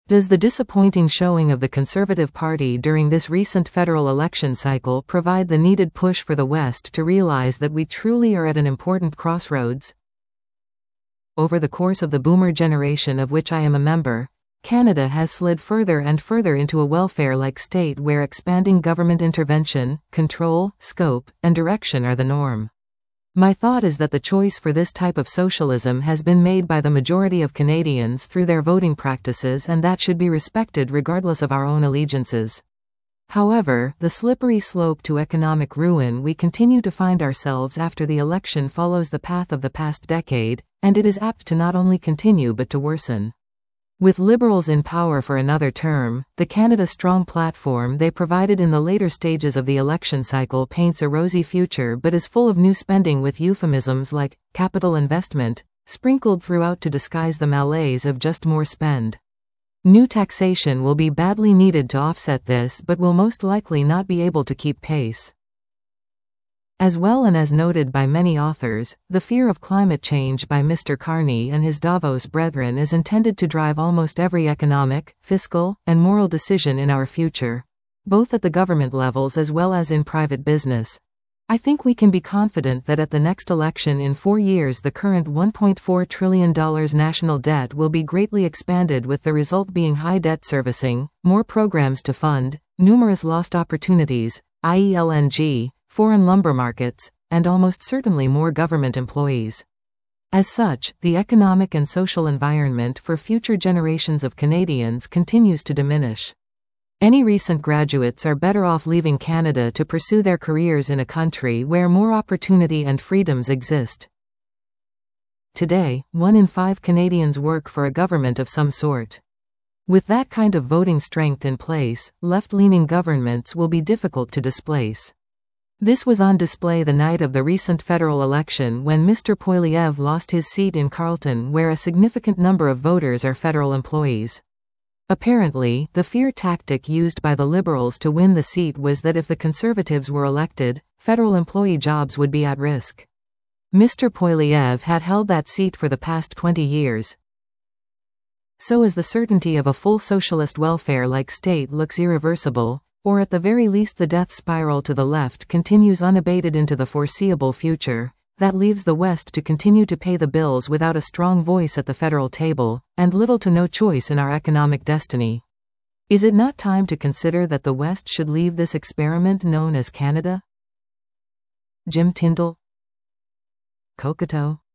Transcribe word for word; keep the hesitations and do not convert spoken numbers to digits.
Does the disappointing showing of the Conservative Party during this recent federal election cycle provide the needed push for the West to realize that we truly are at an important crossroads? Over the course of the boomer generation of which I am a member, Canada has slid further and further into a welfare-like state where expanding government intervention, control, scope, and direction are the norm. My thought is that the choice for this type of socialism has been made by the majority of Canadians through their voting practices, and that should be respected regardless of our own allegiances. However, the slippery slope to economic ruin we continue to find ourselves after the election follows the path of the past decade, and it is apt to not only continue but to worsen. With Liberals in power for another term, the Canada Strong platform they provided in the later stages of the election cycle paints a rosy future but is full of new spending with euphemisms like capital investment sprinkled throughout to disguise the malaise of just more spend. New taxation will be badly needed to offset this but will most likely not be able to keep pace. As well, and as noted by many authors, the fear of climate change by Mister Carney and his Davos brethren is intended to drive almost every economic, fiscal, and moral decision in our future, both at the government levels as well as in private business. I think we can be confident that at the next election in four years the current one point four trillion dollars national debt will be greatly expanded, with the result being high debt servicing, more programs to fund, numerous lost opportunities, that is L N G, foreign lumber markets, and almost certainly more government employees. As such, the economic and social environment for future generations of Canadians continues to diminish. Any recent graduates are better off leaving Canada to pursue their careers in a country where more opportunity and freedoms exist. Today, one in five Canadians work for a government of some sort. With that kind of voting strength in place, left-leaning governments will be difficult to displace. This was on display the night of the recent federal election when Mister Poilievre lost his seat in Carleton, where a significant number of voters are federal employees. Apparently, the fear tactic used by the Liberals to win the seat was that if the Conservatives were elected, federal employee jobs would be at risk. Mister Poilievre had held that seat for the past twenty years. So as the certainty of a full socialist welfare-like state looks irreversible, or at the very least the death spiral to the left continues unabated into the foreseeable future, that leaves the West to continue to pay the bills without a strong voice at the federal table, and little to no choice in our economic destiny. Is it not time to consider that the West should leave this experiment known as Canada? Jim Tyndall, Cocoto.